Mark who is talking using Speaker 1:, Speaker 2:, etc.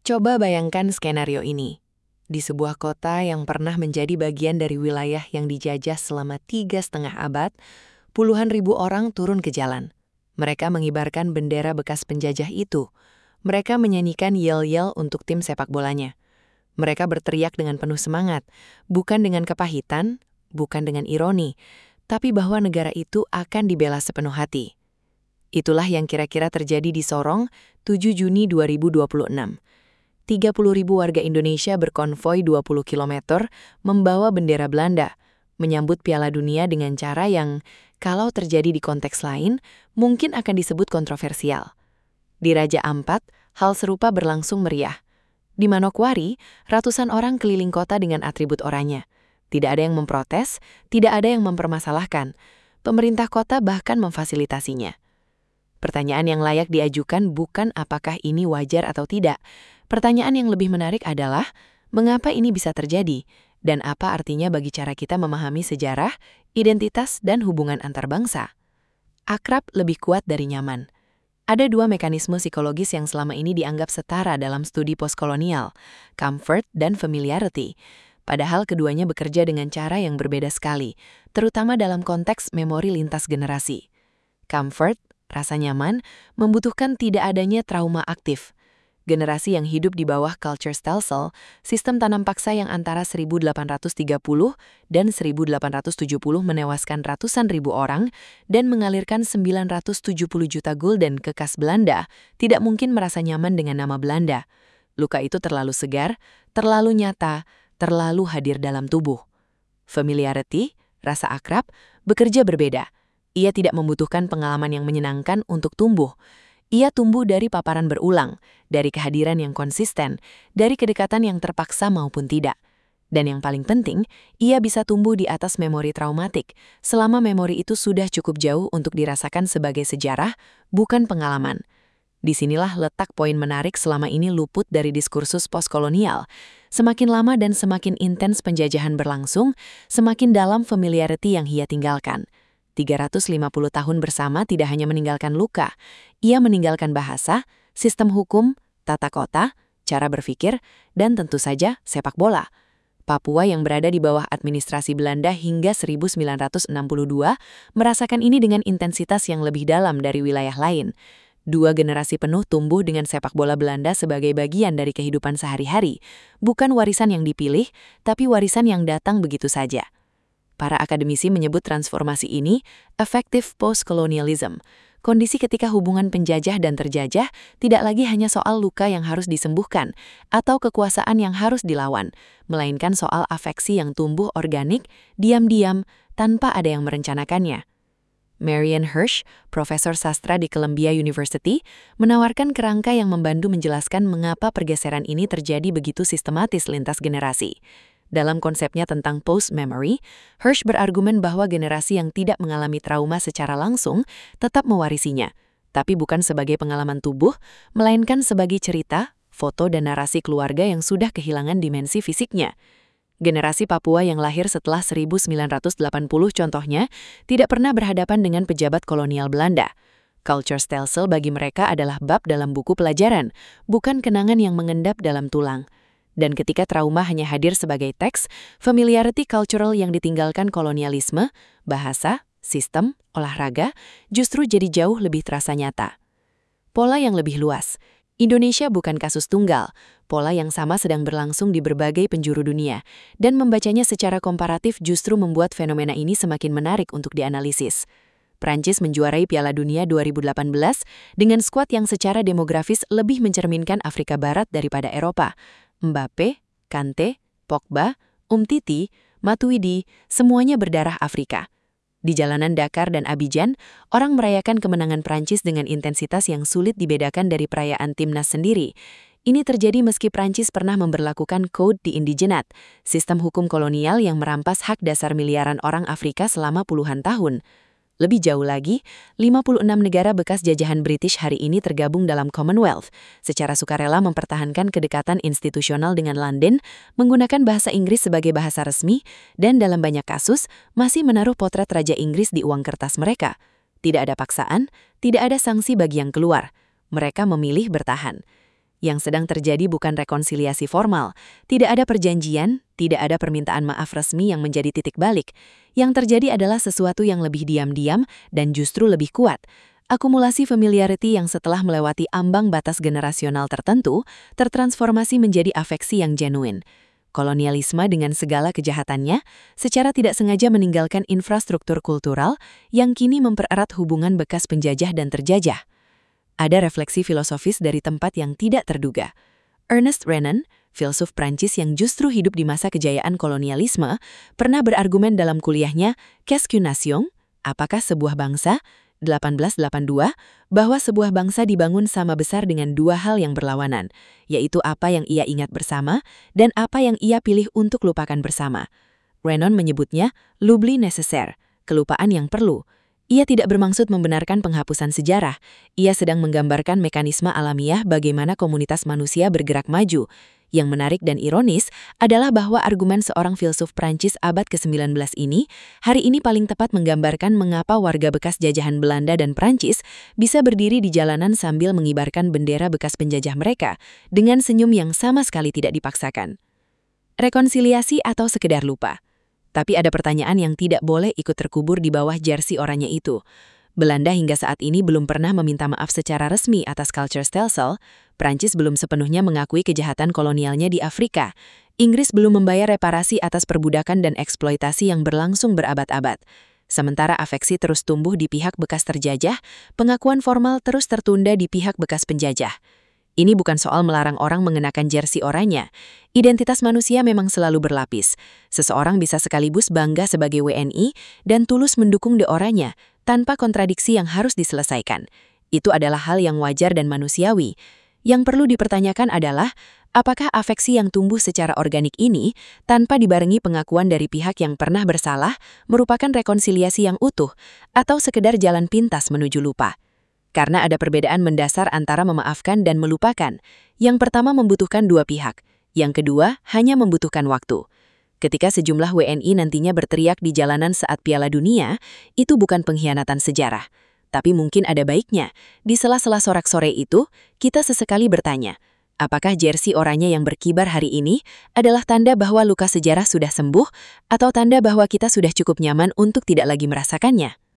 Speaker 1: Coba bayangkan skenario ini. Di sebuah kota yang pernah menjadi bagian dari wilayah yang dijajah selama 3,5 abad, puluhan ribu orang turun ke jalan. Mereka mengibarkan bendera bekas penjajah itu. Mereka menyanyikan yel-yel untuk tim sepak bolanya. Mereka berteriak dengan penuh semangat, bukan dengan kepahitan, bukan dengan ironi, tapi bahwa negara itu akan dibela sepenuh hati. Itulah yang kira-kira terjadi di Sorong, 7 Juni 2026. 30.000 warga Indonesia berkonvoi 20 km membawa bendera Belanda, menyambut Piala Dunia dengan cara yang, kalau terjadi di konteks lain, mungkin akan disebut kontroversial. Di Raja Ampat, hal serupa berlangsung meriah. Di Manokwari, ratusan orang keliling kota dengan atribut oranye. Tidak ada yang memprotes, tidak ada yang mempermasalahkan. Pemerintah kota bahkan memfasilitasinya. Pertanyaan yang layak diajukan bukan apakah ini wajar atau tidak. Pertanyaan yang lebih menarik adalah, mengapa ini bisa terjadi, dan apa artinya bagi cara kita memahami sejarah, identitas, dan hubungan antar bangsa. Akrab lebih kuat dari nyaman. Ada dua mekanisme psikologis yang selama ini dianggap setara dalam studi postkolonial, comfort dan familiarity. Padahal keduanya bekerja dengan cara yang berbeda sekali, terutama dalam konteks memori lintas generasi. Comfort, rasa nyaman, membutuhkan tidak adanya trauma aktif. Generasi yang hidup di bawah culture stelsel, sistem tanam paksa yang antara 1830 dan 1870 menewaskan ratusan ribu orang dan mengalirkan 970 juta gulden ke kas Belanda, tidak mungkin merasa nyaman dengan nama Belanda. Luka itu terlalu segar, terlalu nyata, terlalu hadir dalam tubuh. Familiarity, rasa akrab, bekerja berbeda. Ia tidak membutuhkan pengalaman yang menyenangkan untuk tumbuh. Ia tumbuh dari paparan berulang, dari kehadiran yang konsisten, dari kedekatan yang terpaksa maupun tidak. Dan yang paling penting, ia bisa tumbuh di atas memori traumatik, selama memori itu sudah cukup jauh untuk dirasakan sebagai sejarah, bukan pengalaman. Disinilah letak poin menarik selama ini luput dari diskursus postkolonial. Semakin lama dan semakin intens penjajahan berlangsung, semakin dalam familiarity yang ia tinggalkan. 350 tahun bersama tidak hanya meninggalkan luka, ia meninggalkan bahasa, sistem hukum, tata kota, cara berpikir, dan tentu saja sepak bola. Papua yang berada di bawah administrasi Belanda hingga 1962 merasakan ini dengan intensitas yang lebih dalam dari wilayah lain. 2 generasi penuh tumbuh dengan sepak bola Belanda sebagai bagian dari kehidupan sehari-hari, bukan warisan yang dipilih, tapi warisan yang datang begitu saja. Para akademisi menyebut transformasi ini effective post-colonialism, kondisi ketika hubungan penjajah dan terjajah tidak lagi hanya soal luka yang harus disembuhkan atau kekuasaan yang harus dilawan, melainkan soal afeksi yang tumbuh organik, diam-diam, tanpa ada yang merencanakannya. Marian Hirsch, profesor sastra di Columbia University, menawarkan kerangka yang membantu menjelaskan mengapa pergeseran ini terjadi begitu sistematis lintas generasi. Dalam konsepnya tentang post-memory, Hirsch berargumen bahwa generasi yang tidak mengalami trauma secara langsung tetap mewarisinya, tapi bukan sebagai pengalaman tubuh, melainkan sebagai cerita, foto, dan narasi keluarga yang sudah kehilangan dimensi fisiknya. Generasi Papua yang lahir setelah 1980 contohnya, tidak pernah berhadapan dengan pejabat kolonial Belanda. Culture stelsel bagi mereka adalah bab dalam buku pelajaran, bukan kenangan yang mengendap dalam tulang. Dan ketika trauma hanya hadir sebagai teks, familiarity cultural yang ditinggalkan kolonialisme, bahasa, sistem, olahraga, justru jadi jauh lebih terasa nyata. Pola yang lebih luas. Indonesia bukan kasus tunggal, pola yang sama sedang berlangsung di berbagai penjuru dunia, dan membacanya secara komparatif justru membuat fenomena ini semakin menarik untuk dianalisis. Prancis menjuarai Piala Dunia 2018 dengan skuad yang secara demografis lebih mencerminkan Afrika Barat daripada Eropa. Mbappe, Kante, Pogba, Umtiti, Matuidi, semuanya berdarah Afrika. Di jalanan Dakar dan Abidjan, orang merayakan kemenangan Prancis dengan intensitas yang sulit dibedakan dari perayaan timnas sendiri. Ini terjadi meski Prancis pernah memberlakukan Code d'Indigenat, sistem hukum kolonial yang merampas hak dasar miliaran orang Afrika selama puluhan tahun. Lebih jauh lagi, 56 negara bekas jajahan British hari ini tergabung dalam Commonwealth, secara sukarela mempertahankan kedekatan institusional dengan London, menggunakan bahasa Inggris sebagai bahasa resmi, dan dalam banyak kasus masih menaruh potret Raja Inggris di uang kertas mereka. Tidak ada paksaan, tidak ada sanksi bagi yang keluar. Mereka memilih bertahan. Yang sedang terjadi bukan rekonsiliasi formal, tidak ada perjanjian, tidak ada permintaan maaf resmi yang menjadi titik balik. Yang terjadi adalah sesuatu yang lebih diam-diam dan justru lebih kuat. Akumulasi familiarity yang setelah melewati ambang batas generasional tertentu, tertransformasi menjadi afeksi yang genuine. Kolonialisme dengan segala kejahatannya, secara tidak sengaja meninggalkan infrastruktur kultural yang kini mempererat hubungan bekas penjajah dan terjajah. Ada refleksi filosofis dari tempat yang tidak terduga. Ernest Renan, filsuf Prancis yang justru hidup di masa kejayaan kolonialisme, pernah berargumen dalam kuliahnya Qu'est-ce qu'une nation? Apakah sebuah bangsa? 1882, bahwa sebuah bangsa dibangun sama besar dengan dua hal yang berlawanan, yaitu apa yang ia ingat bersama dan apa yang ia pilih untuk lupakan bersama. Renan menyebutnya l'oubli nécessaire, kelupaan yang perlu. Ia tidak bermaksud membenarkan penghapusan sejarah. Ia sedang menggambarkan mekanisme alamiah bagaimana komunitas manusia bergerak maju. Yang menarik dan ironis adalah bahwa argumen seorang filsuf Prancis abad ke-19 ini hari ini paling tepat menggambarkan mengapa warga bekas jajahan Belanda dan Prancis bisa berdiri di jalanan sambil mengibarkan bendera bekas penjajah mereka dengan senyum yang sama sekali tidak dipaksakan. Rekonsiliasi atau sekedar lupa? Tapi ada pertanyaan yang tidak boleh ikut terkubur di bawah jersey oranye itu. Belanda hingga saat ini belum pernah meminta maaf secara resmi atas culture stelsel, Prancis belum sepenuhnya mengakui kejahatan kolonialnya di Afrika, Inggris belum membayar reparasi atas perbudakan dan eksploitasi yang berlangsung berabad-abad. Sementara afeksi terus tumbuh di pihak bekas terjajah, pengakuan formal terus tertunda di pihak bekas penjajah. Ini bukan soal melarang orang mengenakan jersey oranye. Identitas manusia memang selalu berlapis. Seseorang bisa sekaligus bangga sebagai WNI dan tulus mendukung The Oranye tanpa kontradiksi yang harus diselesaikan. Itu adalah hal yang wajar dan manusiawi. Yang perlu dipertanyakan adalah, apakah afeksi yang tumbuh secara organik ini, tanpa dibarengi pengakuan dari pihak yang pernah bersalah, merupakan rekonsiliasi yang utuh, atau sekedar jalan pintas menuju lupa? Karena ada perbedaan mendasar antara memaafkan dan melupakan. Yang pertama membutuhkan dua pihak, yang kedua hanya membutuhkan waktu. Ketika sejumlah WNI nantinya berteriak di jalanan saat Piala Dunia, itu bukan pengkhianatan sejarah. Tapi mungkin ada baiknya, di sela-sela sorak-sore itu, kita sesekali bertanya, apakah jersey oranye yang berkibar hari ini adalah tanda bahwa luka sejarah sudah sembuh, atau tanda bahwa kita sudah cukup nyaman untuk tidak lagi merasakannya?